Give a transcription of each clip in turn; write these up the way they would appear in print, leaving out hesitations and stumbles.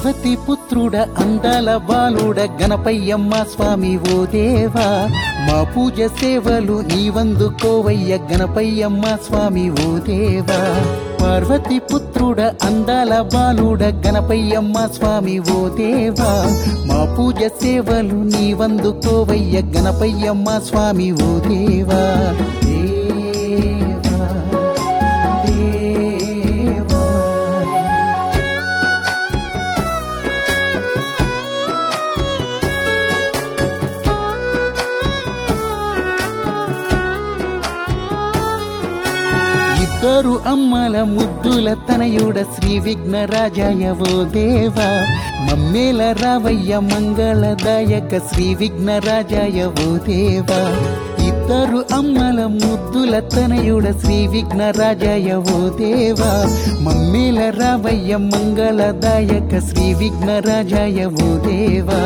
పార్వతి పుత్రుడ అందాల బాలుడ గణపయ్యమ్మ స్వామి ఓ దేవా, మా పూజ సేవలు నీవందుకోవయ్య గణపయ్యమ్మ స్వామి ఓ దేవా. పార్వతి పుత్రుడ అందాల బాలుడ గణపయ్యమ్మ స్వామి ఓ దేవా, మా పూజ సేవలు నీవందుకోవయ్య గణపయ్యమ్మ స్వామి ఓ దేవా. ఇద్దరు అమ్మల ముద్దుల తనయుడ శ్రీ విఘ్నరాజాయ ఓ దేవా, మమ్మేల రావయ్య మంగళదాయక శ్రీ విఘ్నరాజాయ ఓ దేవా. ఇద్దరు అమ్మల ముద్దుల తనయుడ శ్రీ విఘ్నరాజాయ ఓ దేవా, మమ్మేల రావయ్య మంగళదాయక శ్రీ విఘ్నరాజాయ ఓ దేవా.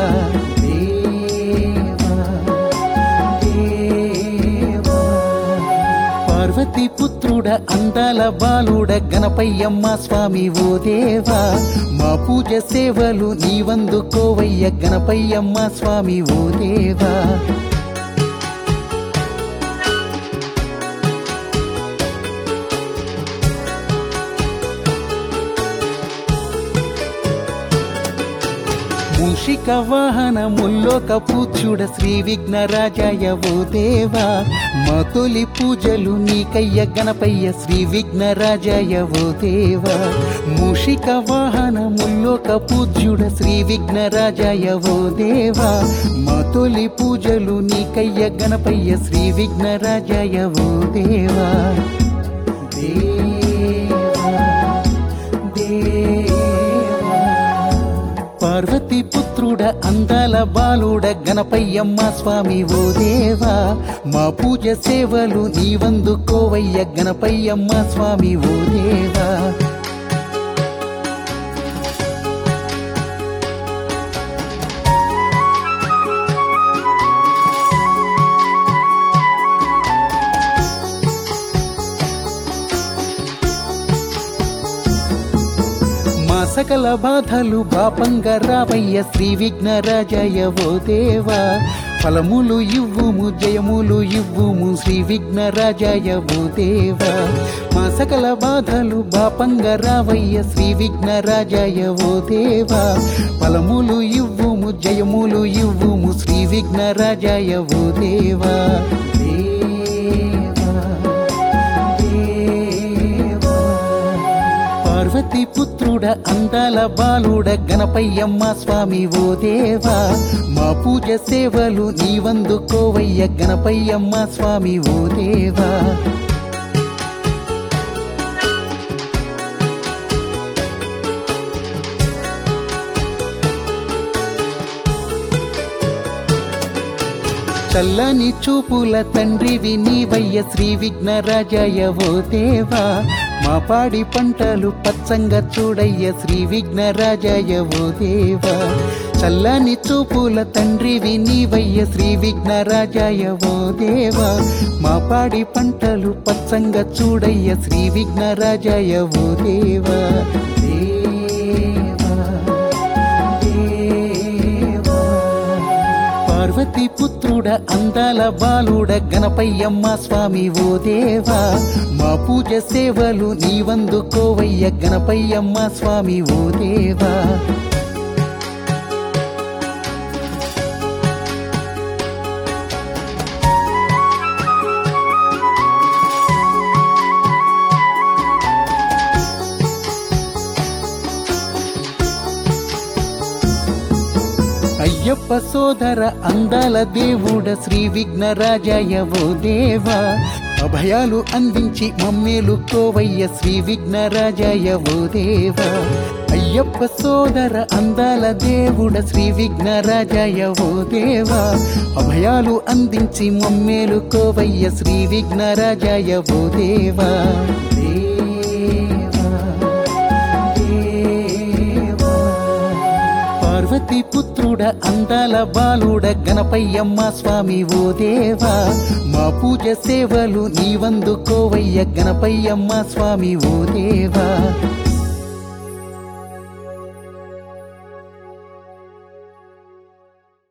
పార్వతి పుత్రుడ అందాల బాలుడ గణపయ్యమ్మ స్వామి ఓ దేవా, మా పూజ సేవలు నీవందుకోవయ్య గణపయ్యమ్మ స్వామి ఓ దేవా. మూషిక వాహన ముల్లోక పూజ్యుడ శ్రీ విఘ్నరాజాయ ఓ దేవా, మా తొలి పూజలు నీకయ్య గణపయ్య శ్రీ విఘ్నరాజాయ ఓ దేవా. మూషిక వాహన ముల్లోక పూజ్యుడ శ్రీ విఘ్నరాజాయ ఓ దేవా, మా తొలి పూజలు నీకయ్య గణపయ్య శ్రీ విఘ్నరాజాయ ఓ దేవా. పార్వతి పుత్రుడ అందాల బాలుడ గణపయ్యమ్మ స్వామి ఓ దేవా, మా పూజ సేవలు నీవందుకోవయ్య గణపయ్యమ్మ స్వామి ఓ దేవా. సకల బాధలు బాపంగా రావయ్య శ్రీ విఘ్నరాజాయ ఓ దేవా, ఫలములు ఇవ్వుము జయములు ఇవ్వుము శ్రీ విఘ్నరాజాయ ఓ దేవా. మా సకల బాధలు బాపంగా రావయ్య శ్రీ విఘ్నరాజాయ ఓ దేవా, ఫలములు ఇవ్వుము జయములు ఇవ్వుము శ్రీ విఘ్నరాజాయ ఓ దేవా. పార్వతి పుత్రుడ అందాల బాలుడ గణపయ్యమ్మ స్వామి ఓ దేవా, మా పూజ సేవలు నీవందుకోవయ్య గణపయ్యమ్మ స్వామి ఓ దేవా. చల్లని చూపుల తండ్రివి నీవయ్య శ్రీ విఘ్నరాజాయ ఓ దేవా, మా పాడి పంటలు పచ్చంగా చూడయ్య శ్రీ విఘ్నరాజాయ ఓ దేవా. చల్లని చూపుల తండ్రివి నీవయ్య శ్రీ విఘ్నరాజాయ ఓ దేవా, మా పాడి పంటలు పచ్చంగా చూడయ్య శ్రీ విఘ్నరాజాయ ఓ దేవా. పార్వతి పుత్రుడ అందాల బాలుడ గణపయ్యమ్మ స్వామి ఓ దేవా, మా పూజ సేవలు నీవందుకోవయ్య గణపయ్యమ్మ స్వామి ఓ దేవా. అయ్యప్ప సోదర అందాల దేవుడ శ్రీ విఘ్నరాజాయ ఓ దేవా, అభయాలు అందించి మమ్మేలుకోవయ్య శ్రీ విఘ్నరాజాయ ఓ దేవా. అయ్యప్ప సోదర అందాల దేవుడ శ్రీ విఘ్నరాజాయ ఓ దేవా, అభయాలు అందించి మమ్మేలుకోవయ్య శ్రీ విఘ్నరాజాయ ఓ దేవా. పార్వతి పుత్రుడ అందాల బాలుడ గణపయ్యమ్మ స్వామి ఓ దేవా, మా పూజ సేవలు నీవందుకోవయ్య గణపయ్యమ్మ స్వామి ఓ దేవా.